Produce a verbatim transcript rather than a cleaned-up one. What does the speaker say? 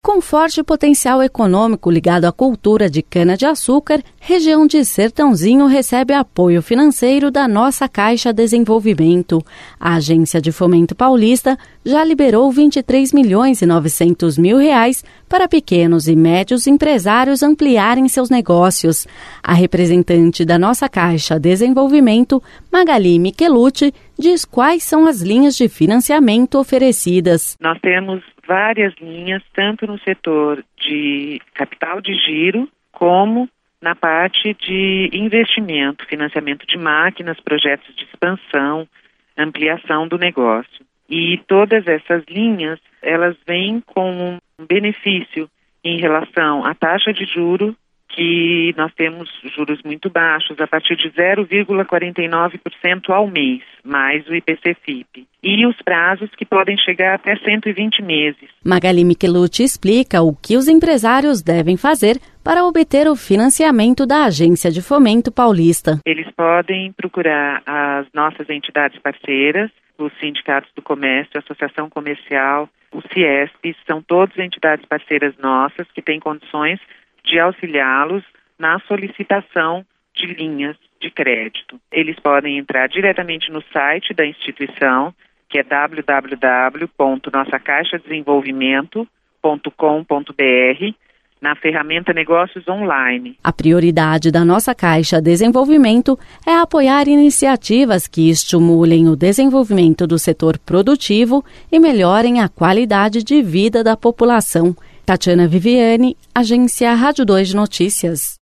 Com forte potencial econômico ligado à cultura de cana-de-açúcar, região de Sertãozinho recebe apoio financeiro da Nossa Caixa Desenvolvimento. A Agência de Fomento Paulista já liberou vinte e três milhões e novecentos mil reais para pequenos e médios empresários ampliarem seus negócios. A representante da Nossa Caixa Desenvolvimento, Magali Michelucci, diz quais são as linhas de financiamento oferecidas. Nós temos várias linhas, tanto no setor de capital de giro, como na parte de investimento, financiamento de máquinas, projetos de expansão, ampliação do negócio. E todas essas linhas, elas vêm com um benefício em relação à taxa de juro, que nós temos juros muito baixos, a partir de zero vírgula quarenta e nove por cento ao mês, mais o I P C F I P. E os prazos que podem chegar até cento e vinte meses. Magali Michelucci explica o que os empresários devem fazer para obter o financiamento da Agência de Fomento Paulista. Eles podem procurar as nossas entidades parceiras, os sindicatos do comércio, a Associação Comercial, o Ciesp, são todas entidades parceiras nossas que têm condições de auxiliá-los na solicitação de linhas de crédito. Eles podem entrar diretamente no site da instituição, que é w w w ponto nossa caixa desenvolvimento ponto com ponto b r, na ferramenta Negócios Online. A prioridade da Nossa Caixa Desenvolvimento é apoiar iniciativas que estimulem o desenvolvimento do setor produtivo e melhorem a qualidade de vida da população. Tatiana Viviane, Agência Rádio dois de Notícias.